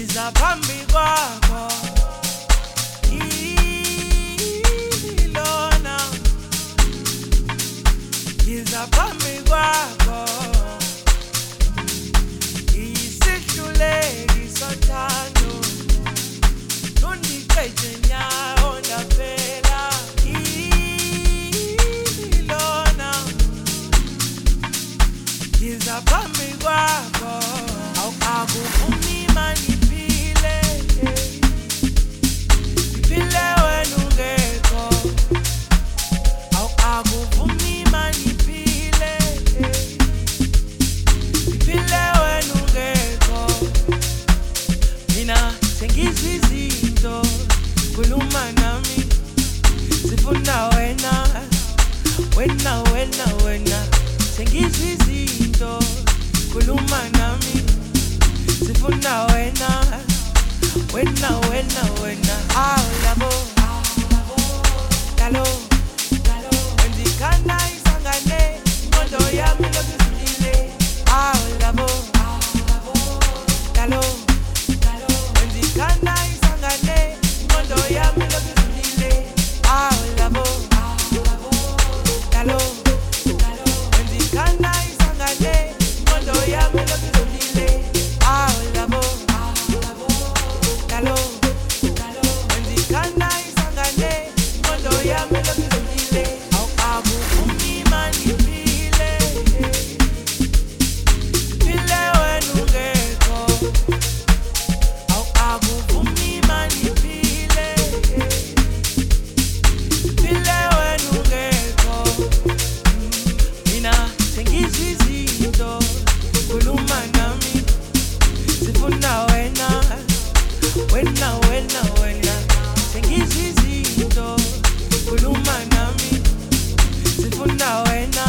ngizaphambi kwakho ilona ngizaphambi kwakho isihluleki sothando undiqede nyawo ndaphela ilona ngizaphambi kwakho akuvumi maniphile ngiphile wena ungekho akuvumi maniphile ngiphile wena ungekho mina sengizwa izinto khuluma nami sifuna wena sengizwa izinto khuluma nami sifuna wena awulabo dalo wenzikana isangane ingqondo yami lokuzulile awulabo dalo wenzikana isangane ingqondo yami lokuzulile awulabo dalo wenzikana isangane ingqondo yami lokuzulile awulabo dalo wenzikana isangane ingqondo yami lokuzulile akuvumi maniphile phile wena ungekho akuvumi maniphile phile wena ungekho mina sengizwa izinto khuluma nami sifuna wena sengizwa izinto khuluma nami sifuna wena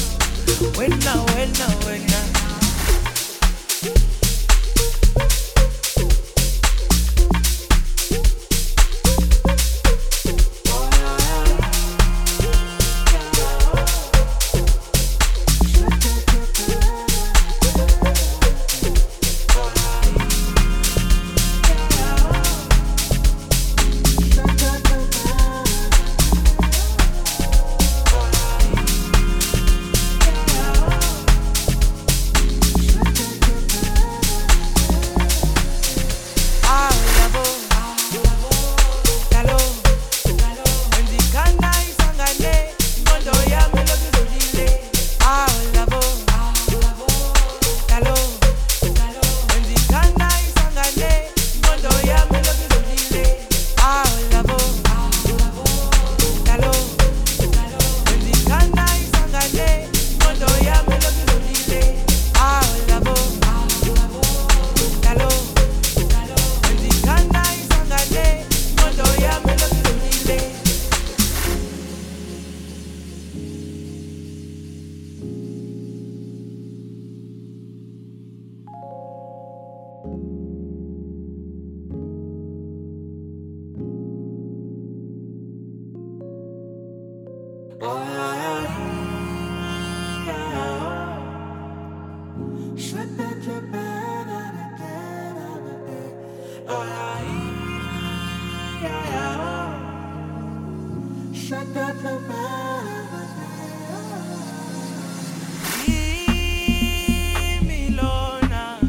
imilona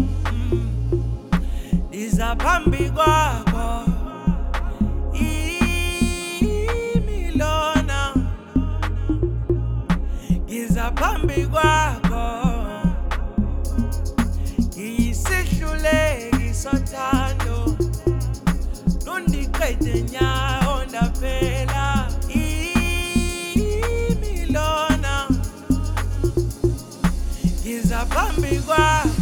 ngizaphambi kwakho imilona ngizaphambi kwakho isihluleki sothando undiqede nyawo ndaphela imilona ngizaphambi kwakho